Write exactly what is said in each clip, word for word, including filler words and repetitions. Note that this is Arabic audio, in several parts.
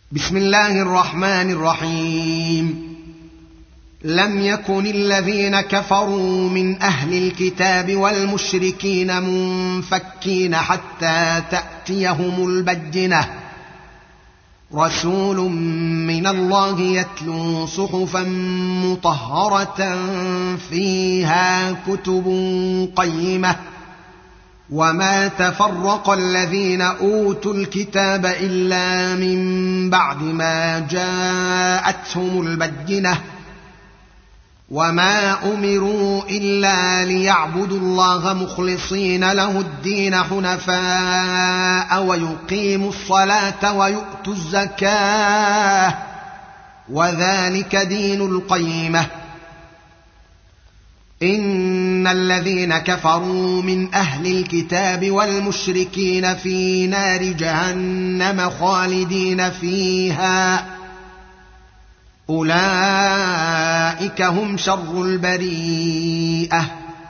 بسم الله الرحمن الرحيم. لم يكن الذين كفروا من أهل الكتاب والمشركين منفكين حتى تأتيهم البينة، رسول من الله يتلو صحفا مطهرة فيها كتب قيمة. وما تفرق الذين أوتوا الكتاب إلا من بعد ما جاءتهم البينة، وما أمروا إلا ليعبدوا الله مخلصين له الدين حنفاء ويقيموا الصلاة ويؤتوا الزكاة، وذلك دين القيمة. إن الذين كفروا من أهل الكتاب والمشركين في نار جهنم خالدين فيها، أولئك هم شر البريئة.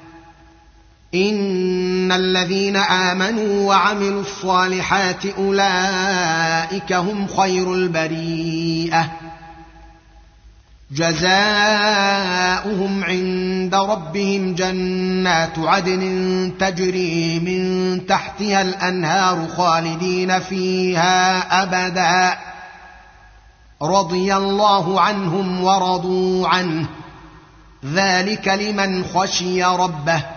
إن الذين آمنوا وعملوا الصالحات أولئك هم خير البريئة، جزاؤهم عند ربهم جنات عدن تجري من تحتها الأنهار خالدين فيها أبدا، رضي الله عنهم ورضوا عنه، ذلك لمن خشي ربه.